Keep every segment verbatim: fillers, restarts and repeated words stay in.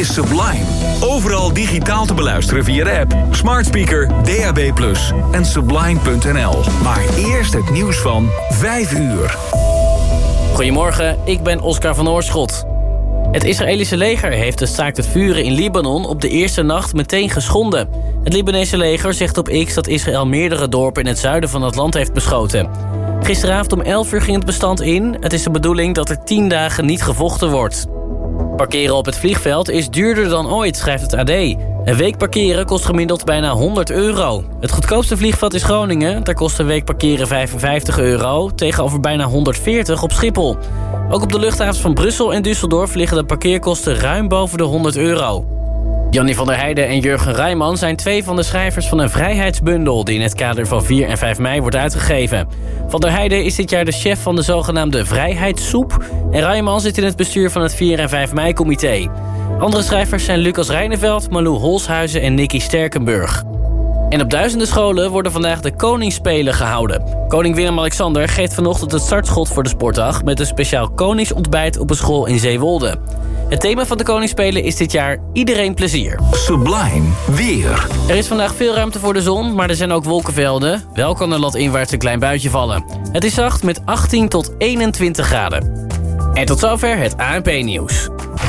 is Sublime. Overal digitaal te beluisteren via de app, smart speaker, D A B plus en sublime punt n l. Maar eerst het nieuws van vijf uur. Goedemorgen, ik ben Oscar van Oorschot. Het Israëlische leger heeft het staakt het vuren in Libanon op de eerste nacht meteen geschonden. Het Libanese leger zegt op X dat Israël meerdere dorpen in het zuiden van het land heeft beschoten. Gisteravond om elf uur ging het bestand in. Het is de bedoeling dat er tien dagen niet gevochten wordt. Parkeren op het vliegveld is duurder dan ooit, schrijft het A D. Een week parkeren kost gemiddeld bijna honderd euro. Het goedkoopste vliegveld is Groningen. Daar kost een week parkeren vijfenvijftig euro... tegenover bijna honderdveertig op Schiphol. Ook op de luchthavens van Brussel en Düsseldorf liggen de parkeerkosten ruim boven de honderd euro. Jannie van der Heijden en Jurgen Rijman zijn twee van de schrijvers van een vrijheidsbundel... die in het kader van vier en vijf mei wordt uitgegeven. Van der Heijden is dit jaar de chef van de zogenaamde Vrijheidssoep... en Rijman zit in het bestuur van het vier en vijf mei-comité. Andere schrijvers zijn Lucas Reineveld, Malou Holshuizen en Nicky Sterkenburg. En op duizenden scholen worden vandaag de Koningsspelen gehouden. Koning Willem-Alexander geeft vanochtend het startschot voor de sportdag... met een speciaal koningsontbijt op een school in Zeewolde. Het thema van de Koningsspelen is dit jaar iedereen plezier. Sublime weer. Er is vandaag veel ruimte voor de zon, maar er zijn ook wolkenvelden. Wel kan er landinwaarts een klein buitje vallen. Het is zacht met achttien tot eenentwintig graden. En tot zover het A N P-nieuws.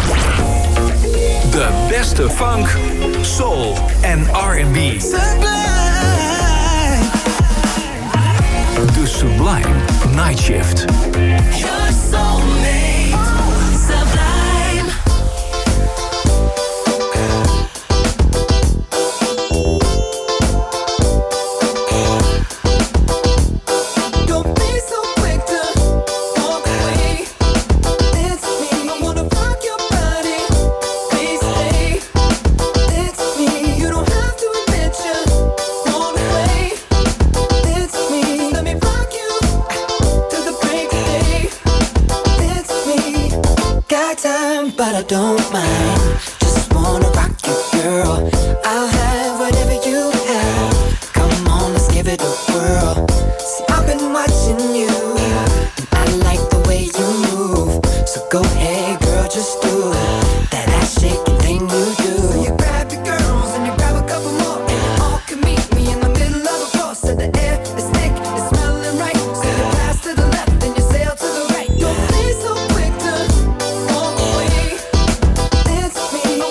De beste funk, soul en R en B. De Sublime Night Shift. Your soulmate, Sublime. Don't be so quick to walk away. It's me, I wanna rock your body. Please stay. It's me, you don't have to admit you want to play. It's me, let me rock you to the break of day. It's me, got time but I don't mind. Just wanna rock you, girl. I'll have whatever you have. Come on, let's give it a whirl. See, I've been watching you, and I like the way you move. So go ahead, girl, just do that ass shaking thing you do. You grab your girls and you grab a couple more, and you all can meet me in the middle of the floor. So the air is thick, it's smelling right. So you pass to the left and you sail to the right. Don't be so quick to walk away. It's me,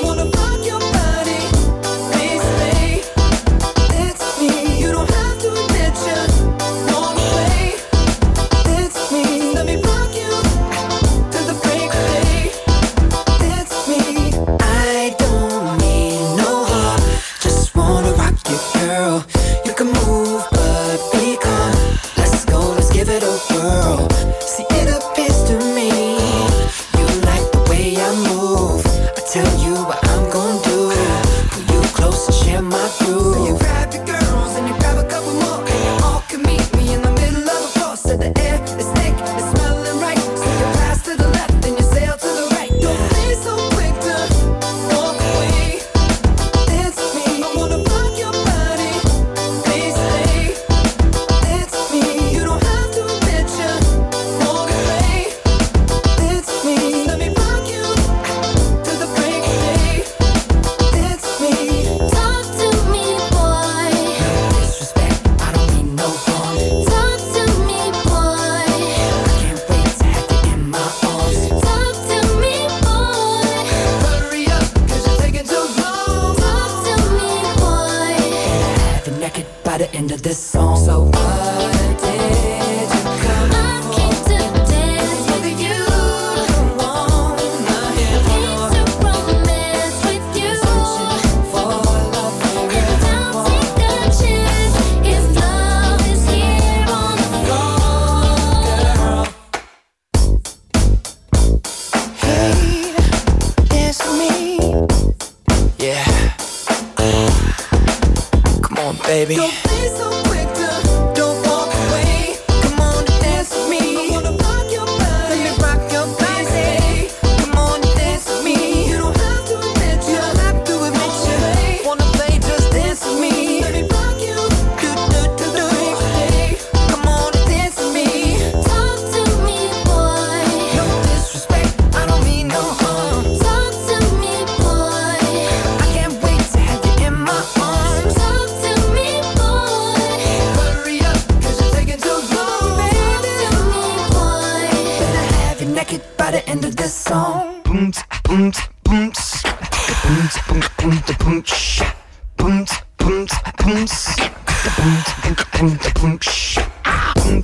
end of this song. Boom, boom, boom, boom, boom, boom, boom, boom, boom, boom, boom, boom, boom, boom,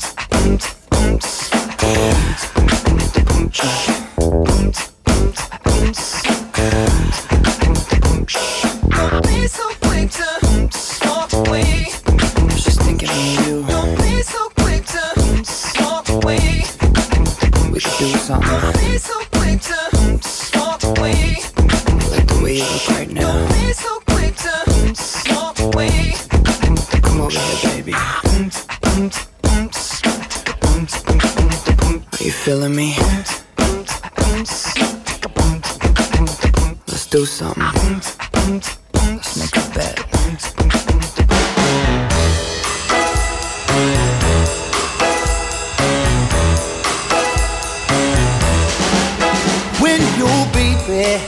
Don't be so quick to walk away. I was just thinking of you. Don't be so quick to walk away. We could do something. Don't be so quick to walk away. I like the way you look right now. Don't be so quick to walk away. Come over here, baby. Are you feeling me? Let's do something. Let's make a bet. When your baby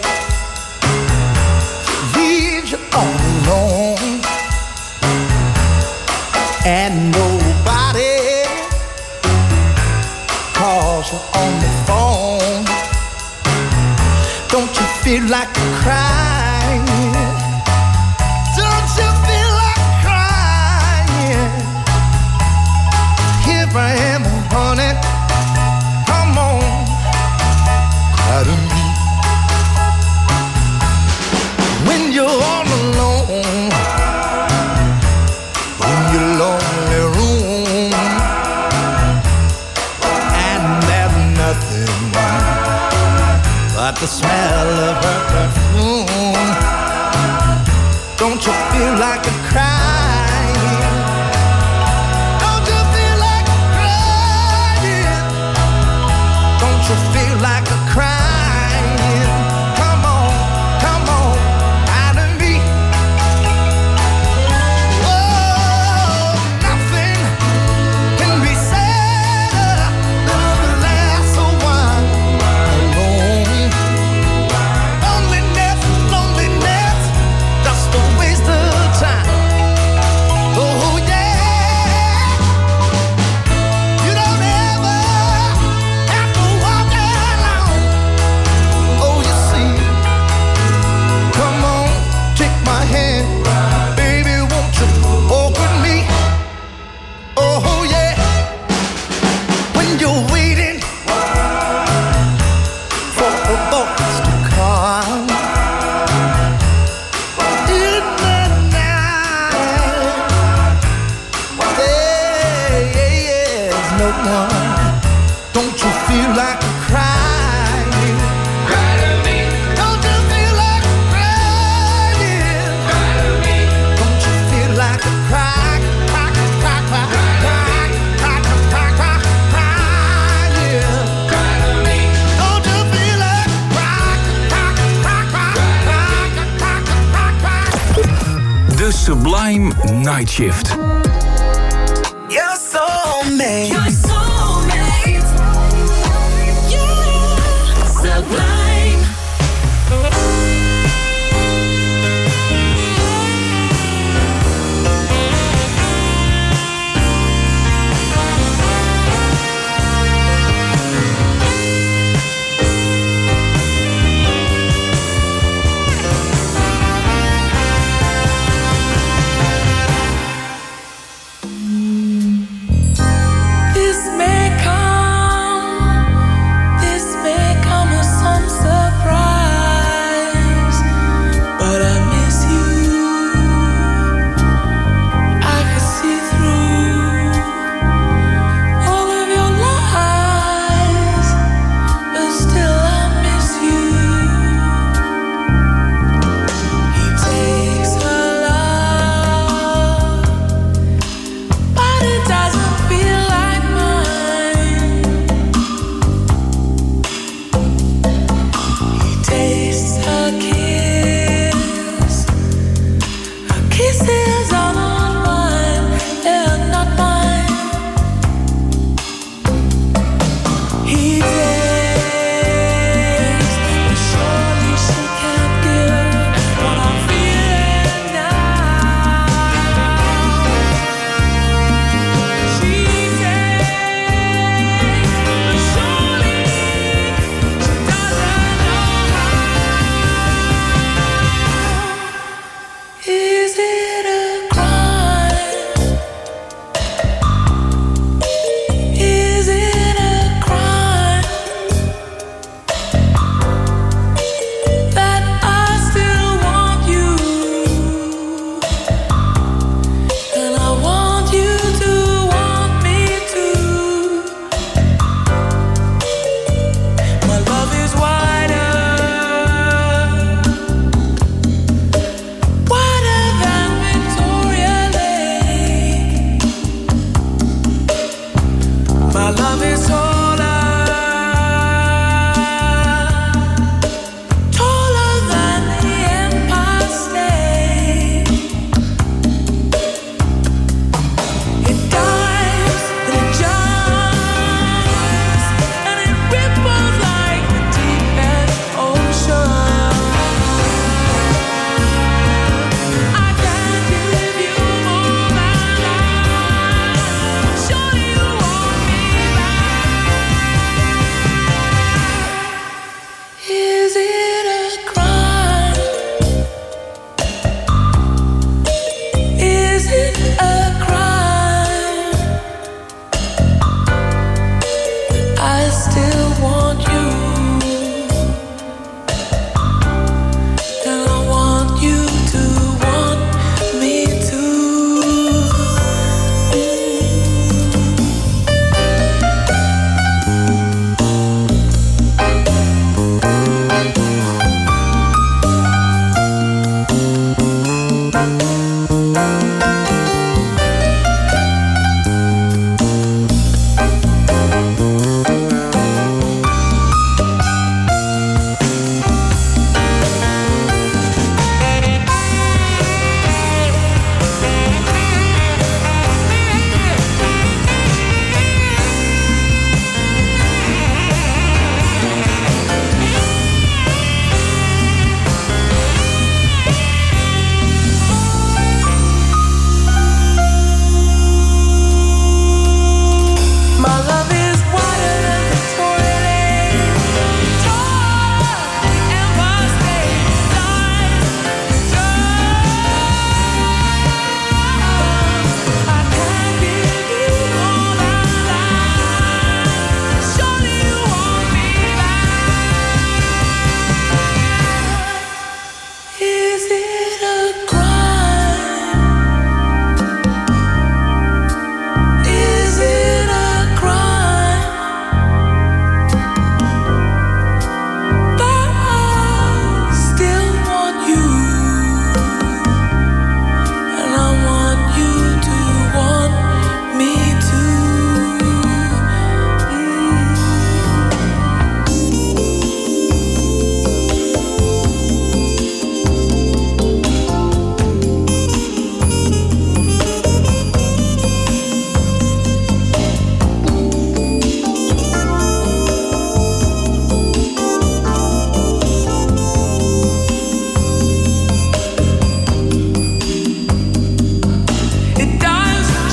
leaves you all alone and nobody calls you on the phone, don't you feel like crying? Don't you feel like crying? Here I am, honey, come on, cry to me. When you're all alone in your lonely room and there's nothing but the smell of her perfume, don't you feel like a crying? Don't you feel like a crying? Don't you feel like a crying? Come on, come on, out of me. Oh, nothing can be said of the last one alone. Loneliness, loneliness, just a waste of time. Oh yeah, you don't ever have to walk alone. Oh, you see, come on, take my hand, baby, won't you walk with me? Oh yeah, when you're waiting for a bus to come in the night, there's no one. Don't you feel like crying? Don't you feel like crying? Don't you feel like a cry, cry, cry, cry, cry, cry, cry, cry, crying? Don't you feel like cry, cry, cry, cry, cry, cry, cry? De Sublime Night Shift. You're so made. You're soulmate. Yeah. Sublime. love is taller, taller than the Empire State. It dives and it jumps and it ripples like the deepest ocean. I can't give you more than life. Surely you want me back. Is it a crime? Is it a crime? I still want you, and I want you to want me too. My love is wider than the toilet, taller than the Empire State. Dives and jumps. I can't give you more than life. Surely you want me back. Is it a crime? Is it a crime? But I still want you, and I want you to want me too. It dives and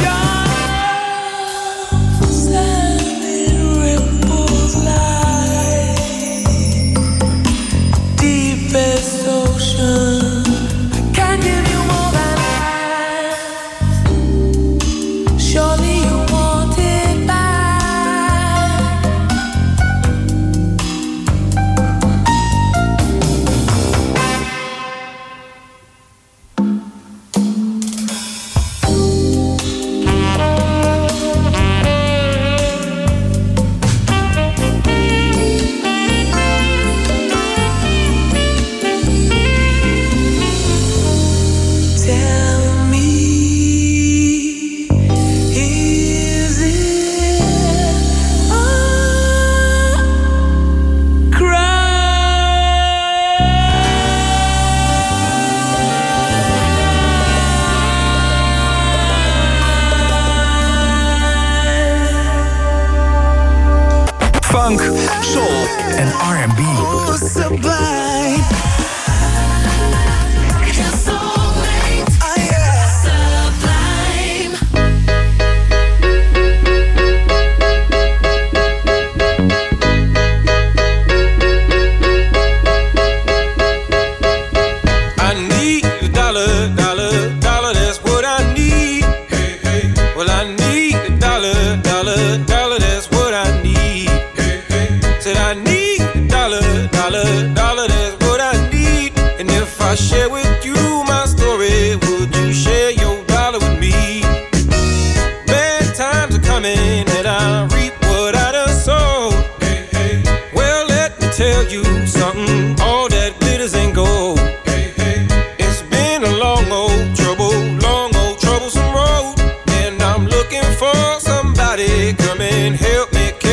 jumps and it ripples like deepest ocean. I can't give you more than that. Surely you want it back. Tell me, is it a crime? Funk, soul en R en B. Oh, sublime. Ah, yeah. I need a dollar, dollar, dollar, that's what I need. Hey, hey. Well, I need a dollar, dollar, dollar, that's what I need. Hey, hey. Said I need a dollar, dollar, dollar, that's what I need. And if I share with you my story, would you share your dollar with me? Bad times are coming and I reap what I done sowed. Hey, hey. Well, let me tell you something, all that glitters ain't gold. Hey, hey. It's been a long old trouble, long old troublesome road, and I'm looking for somebody come and help me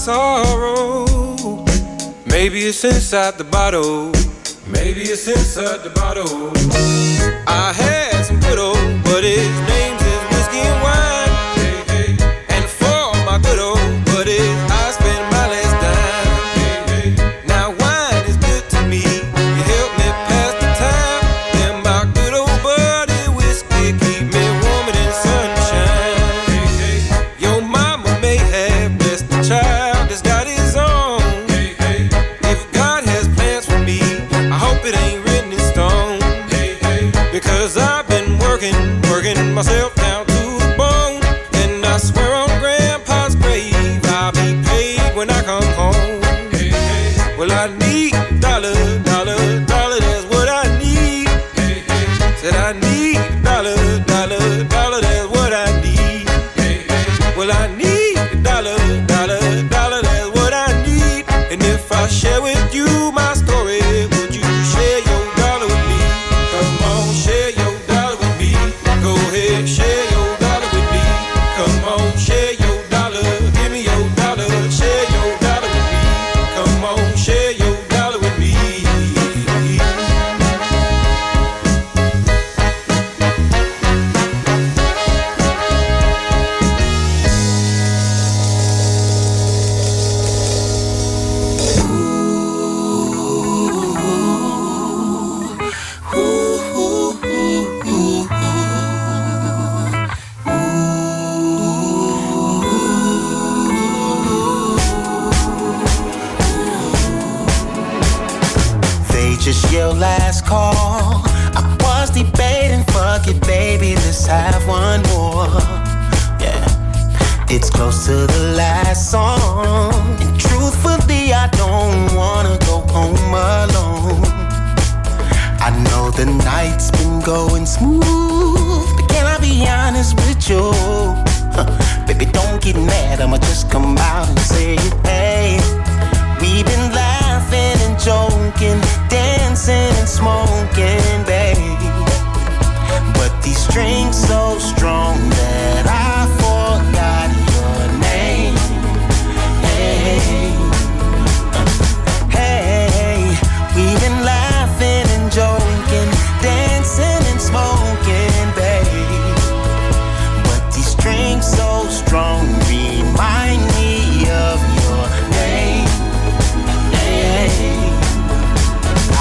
sorrow. Maybe it's inside the bottle. Maybe it's inside the bottle. I had some good old buddies, names is whiskey and wine. Hey, hey. And for my good old buddies, I spend my last dime. Hey, hey. Now wine is good to me. You help me pass the time. And my good old buddy whiskey keep me warmer than sunshine. Hey, hey. Your mama may have blessed the child that's got his own. Hey, hey. If God has plans for me, I hope it ain't written in stone. Hey, hey. Because I've been working, working myself down to the bone. And I swear on Grandpa's grave, I'll be paid when I come home. Hey, hey. Well, I need a dollar, dollar, dollar, that's what I need. Hey, hey. Said I need a dollar, dollar, dollar, that's what I need. Hey, hey. Well, I need a dollar, dollar, dollar, that's what I need. And if I share with you my story, would you share your dollar with me? Come on, share your dollar with me. Go ahead, share your dollar with me. Come on, share your dollar. Give me your dollar. Share your dollar with me. Come on, share your dollar with me. They just your last call. I was debating, fuck it, baby, let's have one more. Yeah, it's close to the last song. And truthfully, I don't wanna go home alone. I know the night's been going smooth, but can I be honest with you? Huh, baby, don't get mad, I'ma just come out and say it, hey. We've been laughing and joking, dancing and smoking, babe. But these drinks so strong that I forgot your name. Hey, hey, we've been laughing and joking, dancing and smoking, babe. But these drinks so strong remind me of your name. Hey,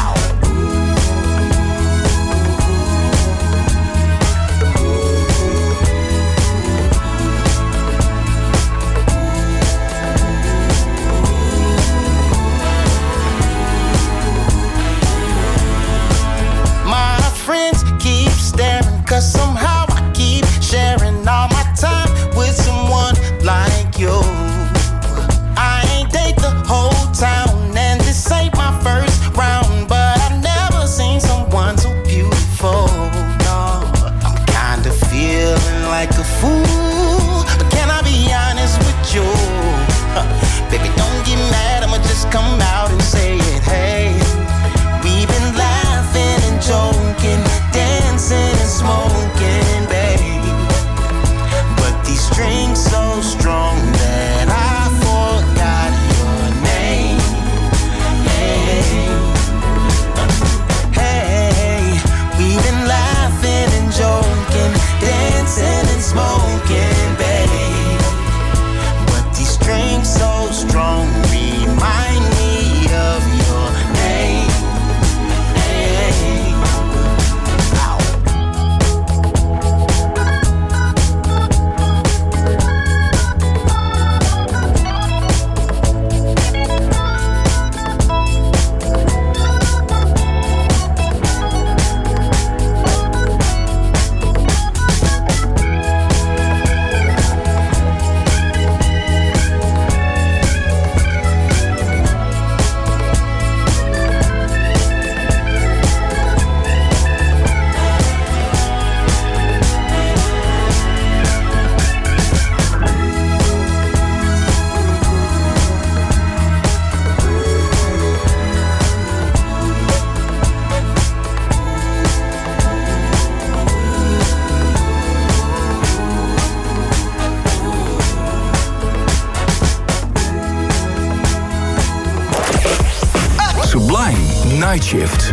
Night Shift.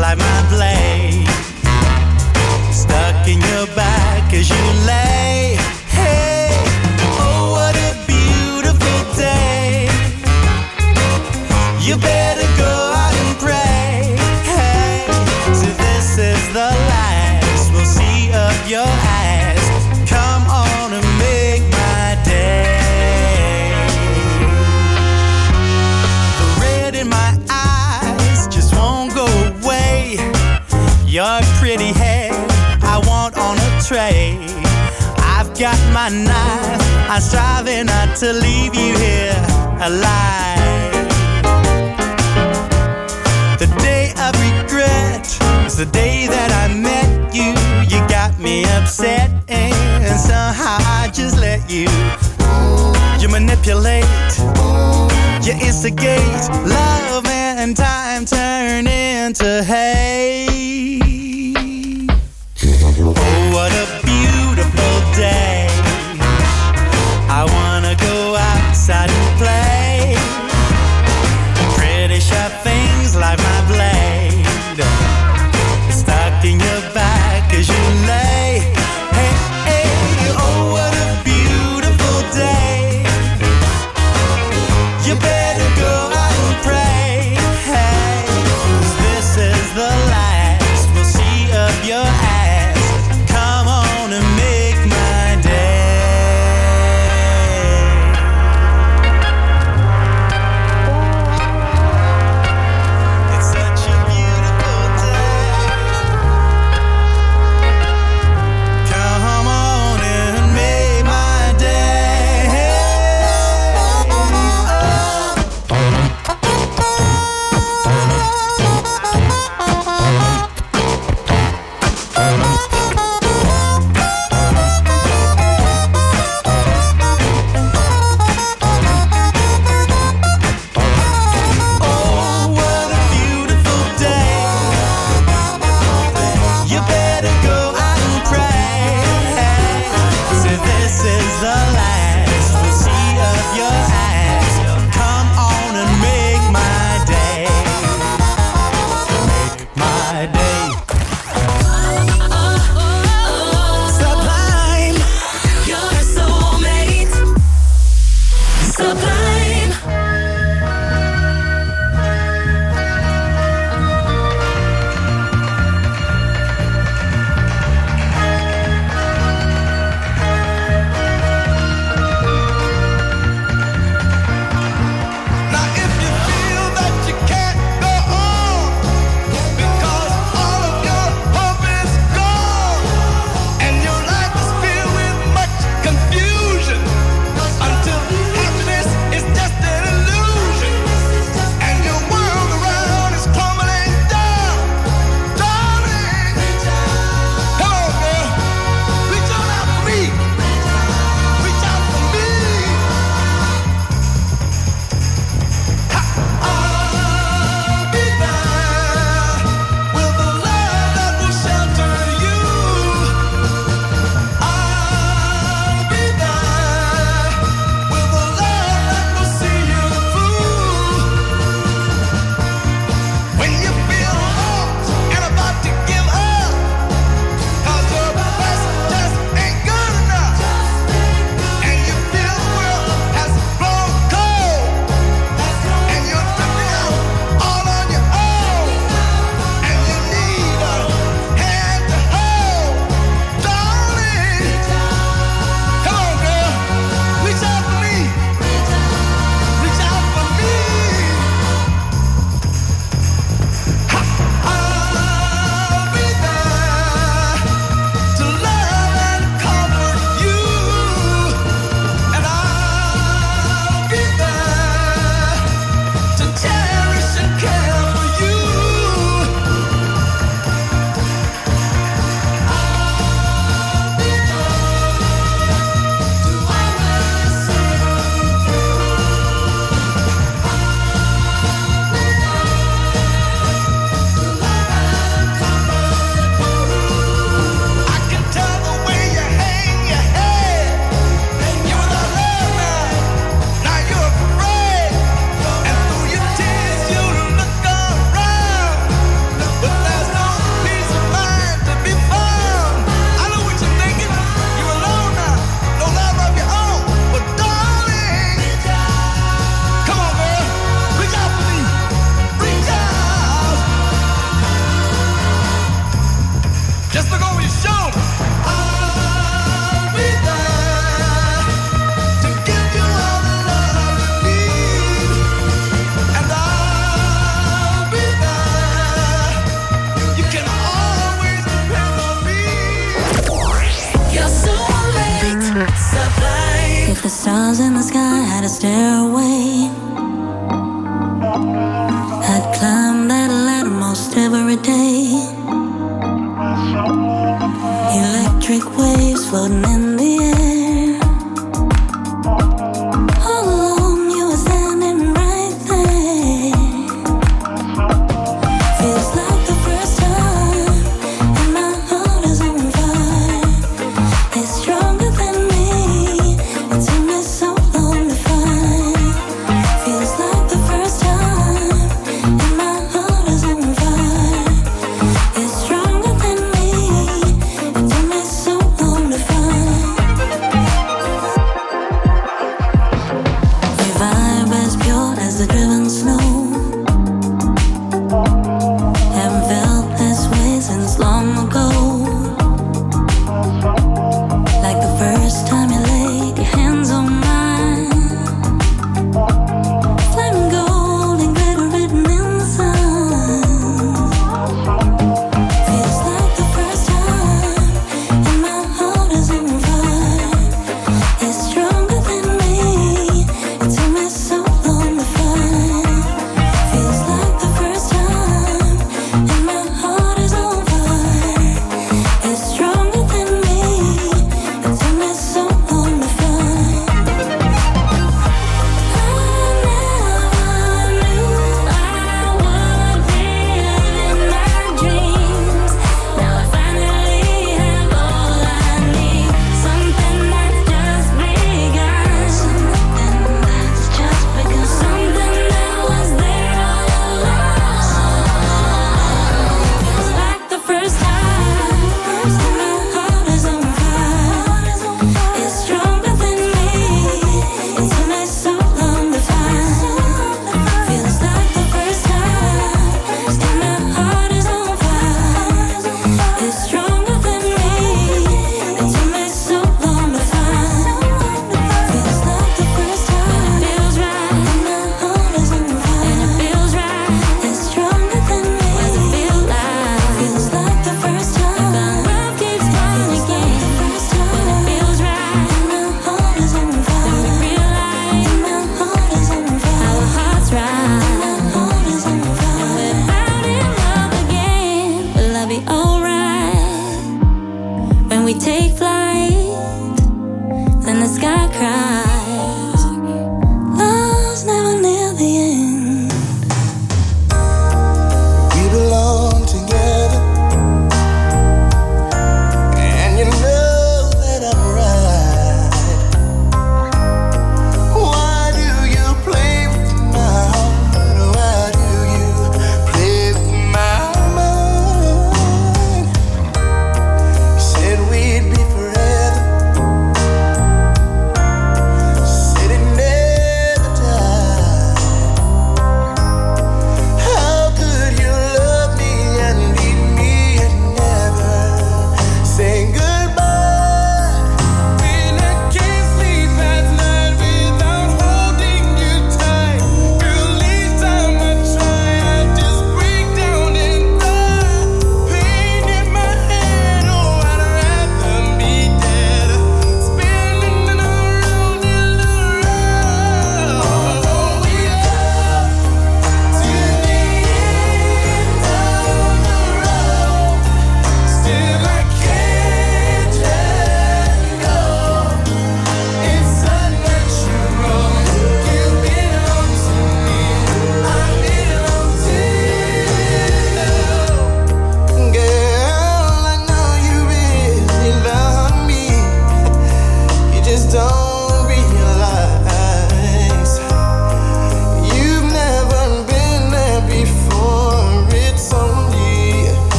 like my blade, stuck in your back as you lay. Hey, oh, what a beautiful day. You better go out and pray. Hey, so this is the last we'll see of your eyes. Come on and make my day. The red in my eyes just won't go away. Your pretty hair I want on a tray. I've got my knife, I'm striving not to leave you here alive. The day of regret was the day that I met you. You got me upset and somehow I just let you. You manipulate, you instigate, love and time turn into hate. Oh, what a beautiful day. I wanna go outside and play. Pretty sharp things like my blade, stuck in your back as you lay. Hey, hey, oh, what a beautiful day. You better go out and pray. I'd climb that ladder most every day. Electric waves floating in the air. All alone, you were standing right there. Feels like the first time, and my heart is on fire. It's stronger than me. It took me so long to find. Feels like the first time, and my heart is on fire. It's stronger than me. It took me so long to find.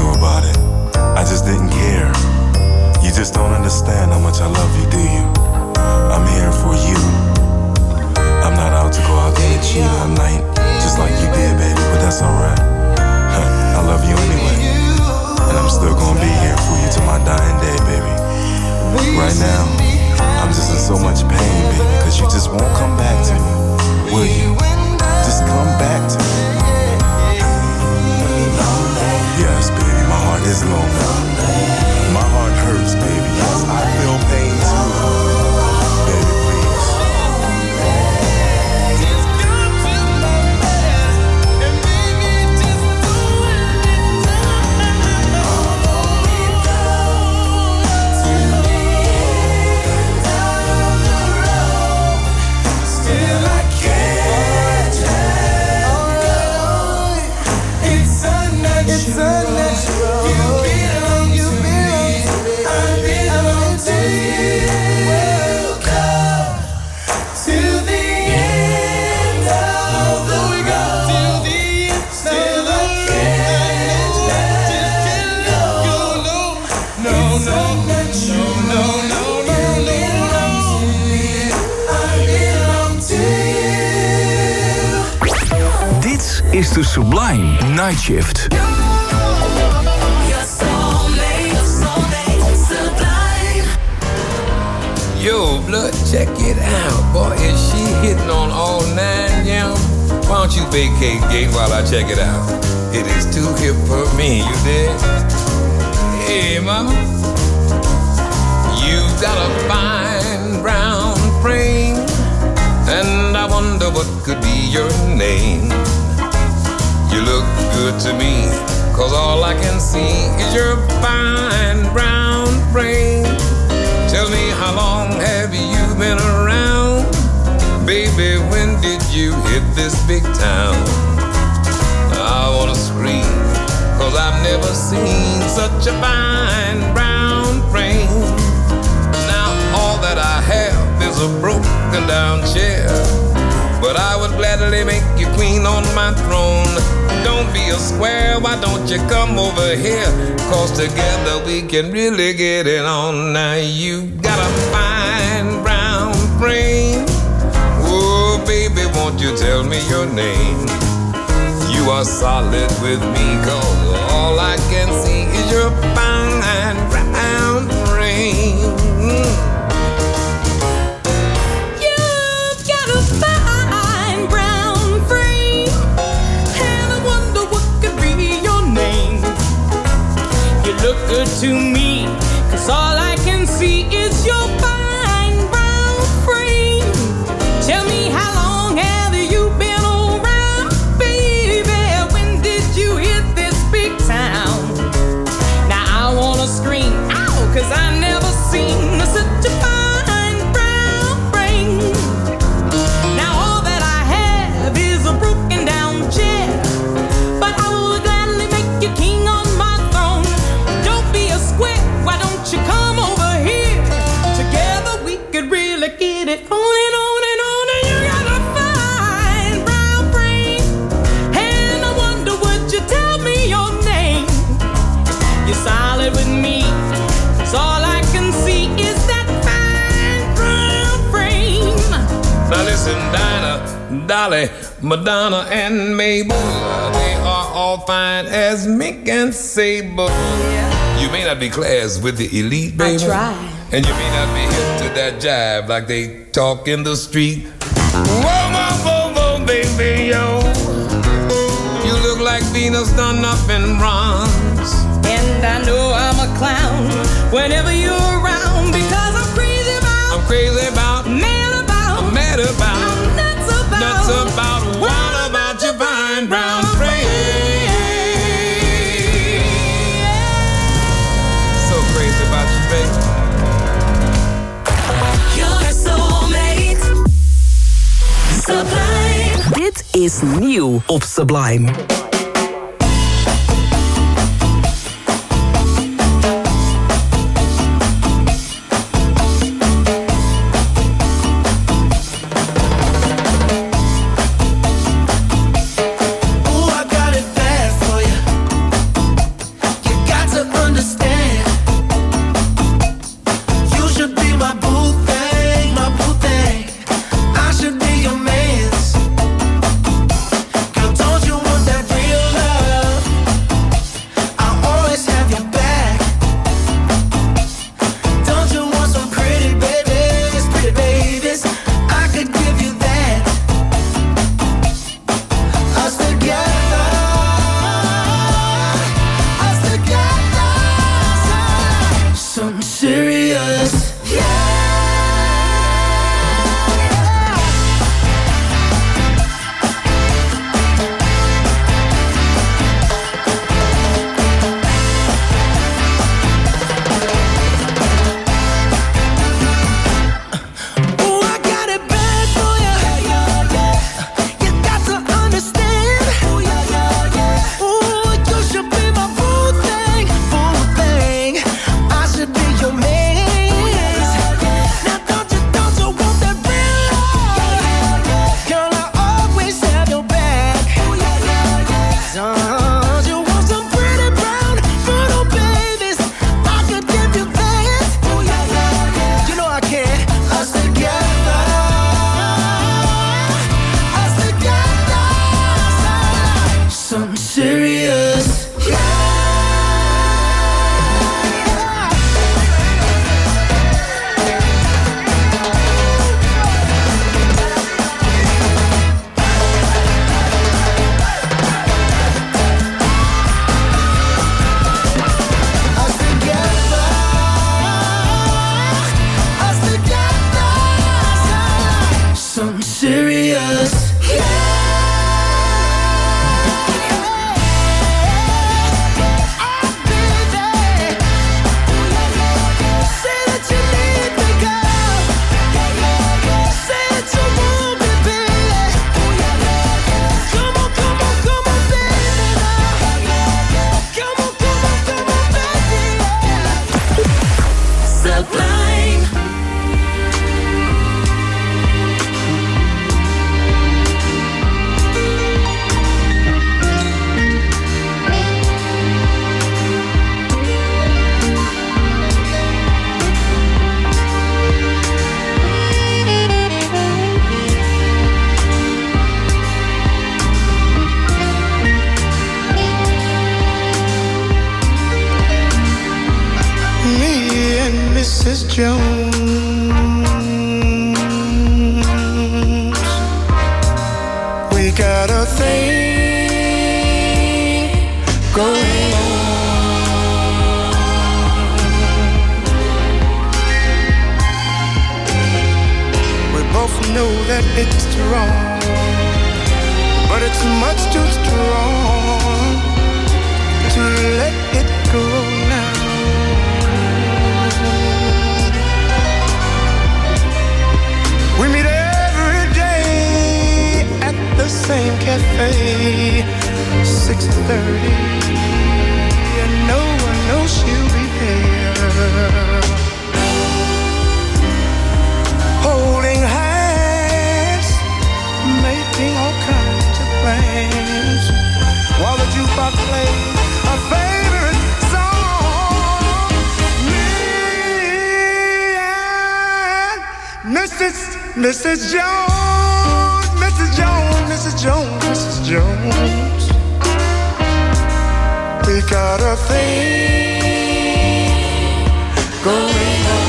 about it. I just didn't care. You just don't understand how much I love you, do you? I'm here for you. I'm not out to go out there and cheat all night, just like you did, baby, but that's alright. I love you anyway. And I'm still gonna be here for you till my dying day, baby. Right now, I'm just in so much pain, baby, cause you just won't come back to me. Will you? Just come back to me. Yes, baby, my heart is lonely. My heart hurts, baby. Yes, I feel pain too. Baby, please. Still I can't let go. It's unnatural. It's unnatural. You belong, you belong to me. I belong to you. Come to the end of the road. Till the end. Still I can't let go. No, no, no, no, no, no, no. I belong to you. Dit is de Sublime Night Shift. Yo, blood, check it out. Boy, is she hitting on all nine, yeah? Why don't you vacate gate while I check it out? It is too hip for me, you dig? Hey, mama. You got a fine brown frame, and I wonder what could be your name. You look good to me, cause all I can see is your fine brown frame. Tell me, how long have you been around? Baby, when did you hit this big town? I wanna scream, cause I've never seen such a fine brown frame. Now all that I have is a broken down chair, but I would gladly make you queen on my throne. Don't be a square, why don't you come over here? Cause together we can really get it on. Now you got a fine brown frame. Oh baby, won't you tell me your name? You are solid with me, cause all I can see is your fine brown frame. You've got a fine brown frame, and I wonder what could be your name. You look good to me, cause all I can see is your fine brown frame. Tell me, how long have you been around, baby? When did you hit this big town? Now I wanna scream, ow, cause I never seen such a fine brown frame. Now all that I have is a broken down chair, but I will gladly make you king on my throne. Don't be a square, why don't you come over here? Together we could really get it on and on and on. And you got a fine brown frame, and I wonder, would you tell me your name? You're solid with me, so all I can see is that fine brown frame. Now listen, Dinah, Dolly, Madonna, and Mabel, they are all fine as Mick and Sable. You may not be class with the elite, baby. I try. And you may not be hip to that jive like they talk in the street. Whoa, whoa, whoa, whoa, baby, yo. You look like Venus done up in bronze. And I know I'm a clown whenever you're around, because I'm crazy about, I'm crazy about, mad about, I'm mad about, I'm nuts about, nuts about, what about your fine brown frame? So crazy about you, baby. Your soulmate. Sublime. Dit is nieuw op Sublime. Ooh, I got it bad for you. You Missus Jones. We got a thing going on. We both know that it's wrong, but it's much too strong to let it go now. We meet every day at the same cafe, six thirty, and no one knows she'll be there. Holding hands, making all kinds of plans, while the jukebox plays a favorite song. Me and Missus Missus Jones, Missus Jones, Missus Jones, Missus Jones. We got a thing going on.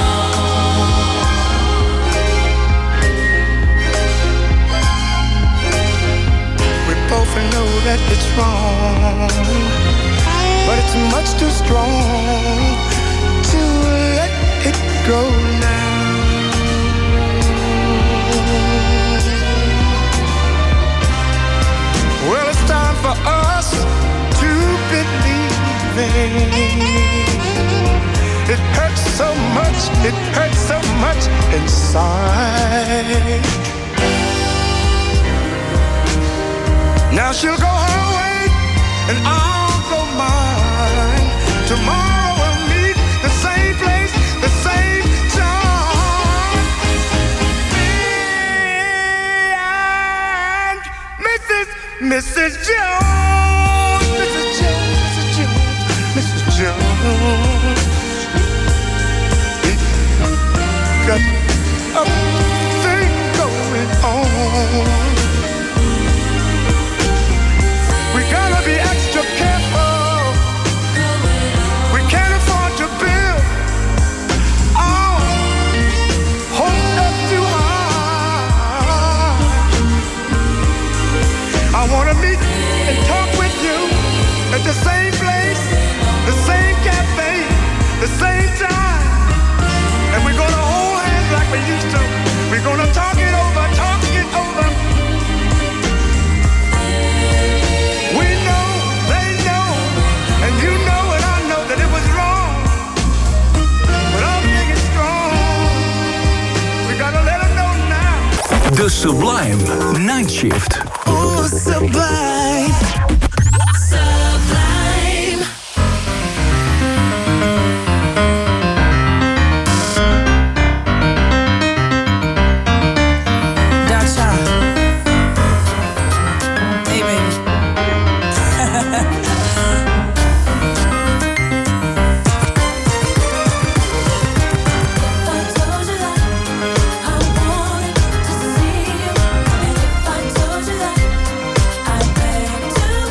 We both know that it's wrong, but it's much too strong to let it go now. Well, it's time for us to believe it hurts so much, it hurts so much inside. Now she'll go her way and I'll go mine. Tomorrow we'll meet the same place, the same time. Me and Missus Missus Jones, Missus Jones, Missus Jones, Missus Jones. We got a thing going on. We gotta be extra careful. We can't afford to build our hopes up too high. I wanna meet and talk with you at the same place, the same cafe, the same time. And we're gonna hold hands like we used to. We're gonna talk it over, talk it over. We know, they know, and you know and I know that it was wrong. But I'm thinking strong. We gotta let them know now. The Sublime Night Shift. Oh, Sublime. Sublime. Dacha. Hey, baby. I told you that I wanted to see you, and if I told you that I beg to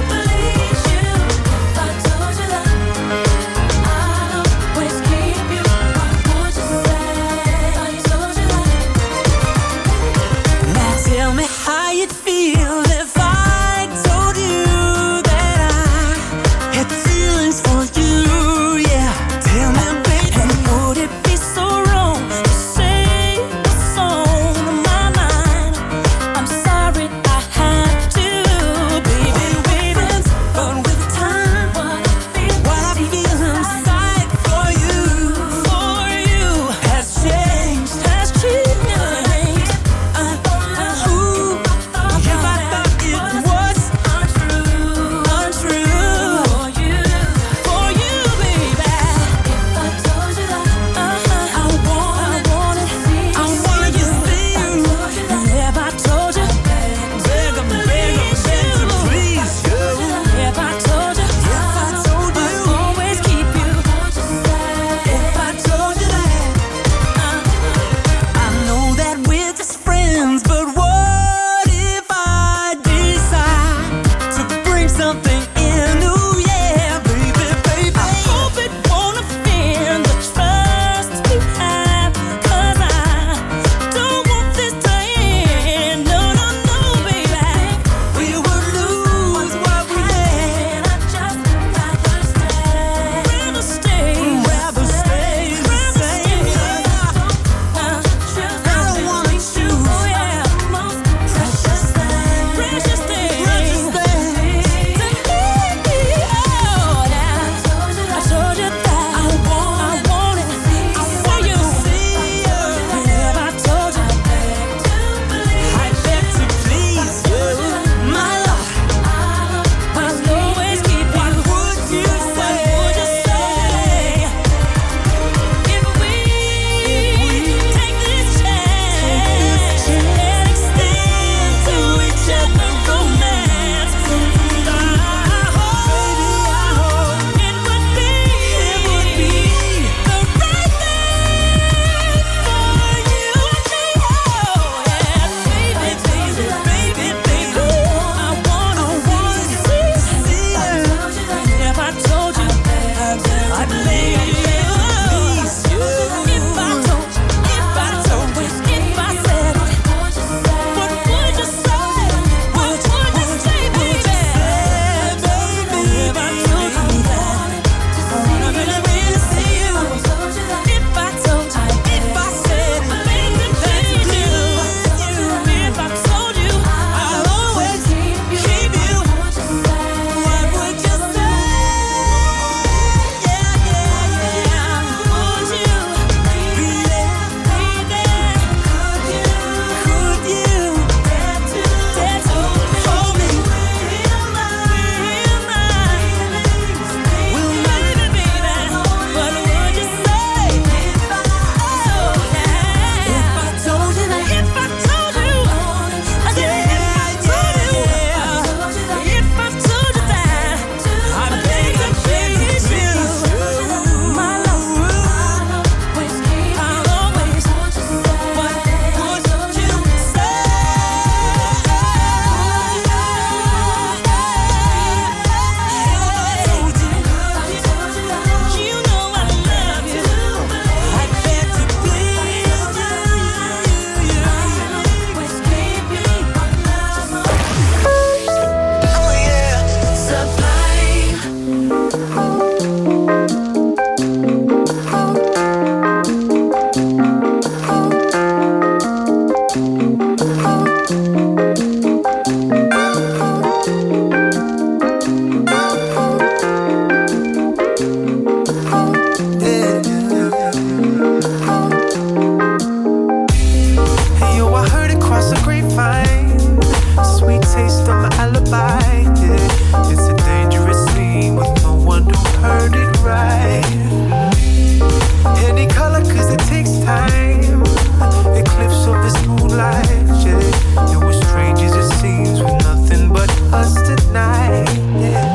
Any color, cause it takes time. Eclipse of this moonlight, yeah. It was strange as it seems, with nothing but us tonight, yeah.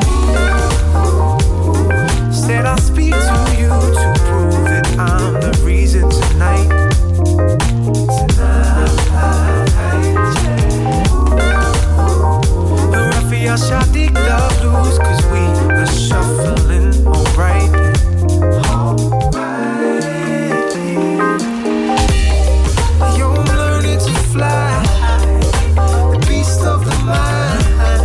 Said I'll speak to you to prove that I'm the reason tonight. Tonight, yeah. And Raphael shall dig the blues, cause we are shuffling alright. Alright. You're learning to fly, the beast of the mind.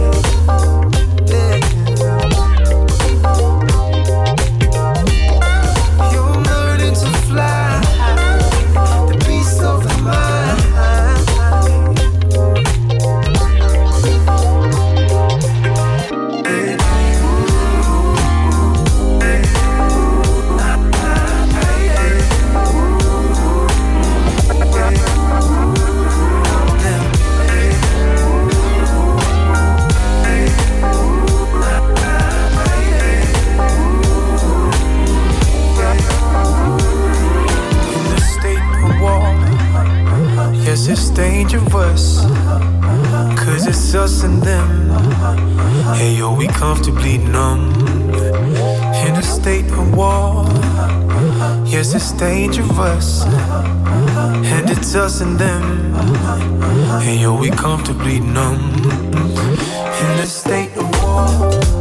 It's dangerous, cause it's us and them. Hey yo, we comfortably numb in a state of war. Yes, it's dangerous, and it's us and them. Hey yo, we comfortably numb in a state of war.